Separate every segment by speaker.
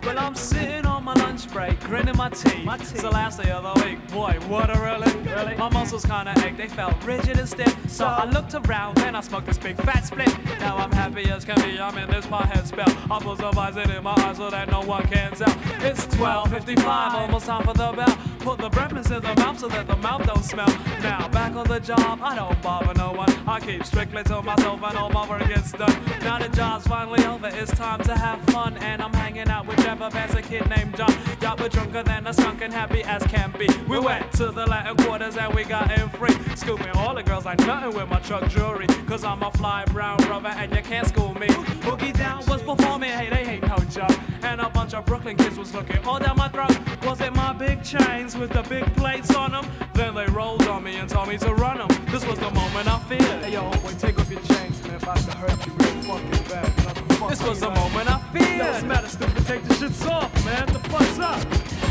Speaker 1: Well, I'm sitting on my lunch break, grinning my teeth. It's the last day of the week, boy, what a relief. My muscles kinda ached, they felt rigid and stiff. So I looked around, then I smoked this big fat split. Now I'm happy as can be, I'm in this pothead spell. I put some Visine in my eyes so that no one can tell. It's 12:55, almost time for the bell. Put the breath in the mouth so that the mouth don't smell. Now back on the job, I don't bother no one. I keep strictly to myself and all my work gets done. Now the job's finally over, it's time to have fun. And I'm hanging out with Trevor Vance, a kid named John. Y'all were drunker than a skunk and happy as can be. We went to the Latin quarters and we got in free. Scooping all the girls like nothing with my truck jewelry. Cause I'm a fly brown brother and you can't school me. Boogie Down was performing, hey, they ain't no joke. And a bunch of Brooklyn kids was looking all down my throat. Was it my big chains with the big plates on them? Then they rolled on me and told me to run them. This was the moment I feared.
Speaker 2: Hey yo, boy, take off your chains, man, if I should hurt you real fucking bad.
Speaker 1: This was the moment I feared.
Speaker 2: Yo, what's the matter, stupid? Take the shits off, man. The fuck's up?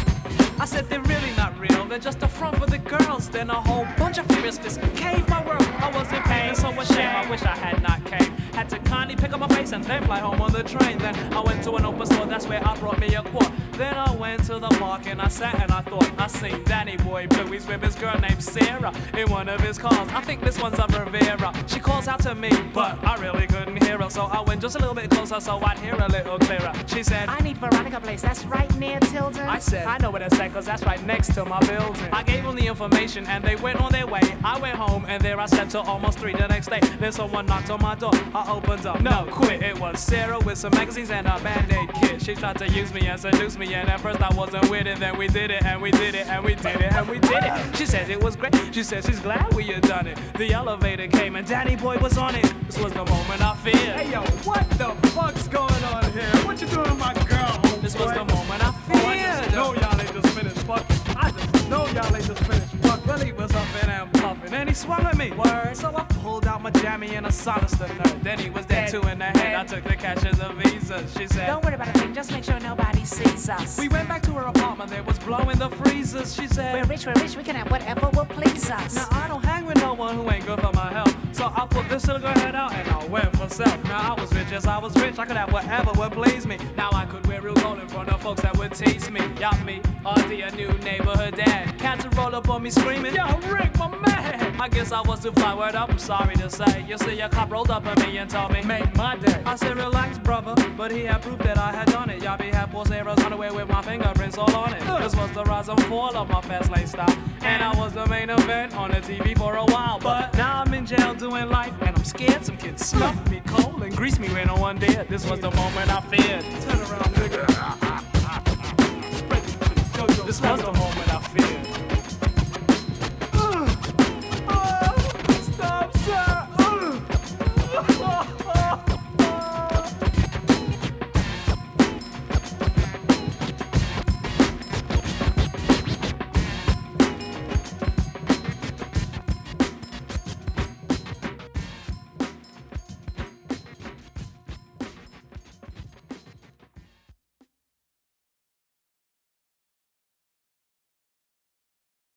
Speaker 1: I said they're really not real, they're just a front for the girls. Then a whole bunch of furious fists caved my world. I was in pain, so ashamed, I wish I had not came. Had to kindly pick up my face and then fly home on the train. Then I went to an open store, that's where I brought me a quart. Then I went to the park and I sat and I thought I seen Danny Boy Blue. He's with his girl named Sarah in one of his cars. I think this one's a Rivera. She calls out to me, but I really couldn't hear her. So I went just a little bit closer so I'd hear a little clearer. She said,
Speaker 3: I need Veronica Place, that's right near Tilden.
Speaker 1: I said, I know where that's at cause that's right next to my building. I gave them the information and they went on their way. I went home and there I slept till almost 3 the next day. Then someone knocked on my door. I opened up. No, quit. It was Sarah with some magazines and a Band-Aid kit. She tried to use me and seduce me and at first I wasn't with it. Then we did it and we did it and we did it and we did it. She said it was great. She said she's glad we had done it. The elevator came and Danny Boy was on it. This was the moment I feared.
Speaker 2: Hey yo, what the fuck's going on here? What you doing to my girl?
Speaker 1: This was the moment I feared.
Speaker 2: Oh, I just know y'all ain't just finished fucking. I just know y'all ain't just finished fucking.
Speaker 1: Well, he was huffing and puffing, and he swung at me. Word. So I pulled out my jammy and I silenced the nerd. Then he was dead too in the head. I took the cash as a visa. She said,
Speaker 3: don't worry about a thing, just make sure nobody sees us.
Speaker 1: We went back to her apartment, there was blowing the freezers. She said,
Speaker 3: we're rich, we can have whatever will please us.
Speaker 1: Now I don't hang with no one who ain't good for my health. So I put this little head out and I went for self. Now I was rich as I was rich, I could have whatever would please me. Now I could wear real gold in front of folks that would tease me. Yup, me, RD, a new neighborhood dad. Cats would roll up on me screaming, yo, Rick, my man. I guess I was too fly, word up, I'm sorry to say. You see a cop rolled up on me and told me, make my day. I said, relax, brother, but he had proof that I had done it. Yabby had poor Sarah's underwear with my fingerprints all on it. This was the rise and fall of my fast lane style. And I was the main event on the TV for a while. But now I'm in jail doing life, and I'm scared some kids snuffed me cold and greased me when no one did. This was the moment I feared.
Speaker 2: Turn around, nigga.
Speaker 1: This was the moment I feared.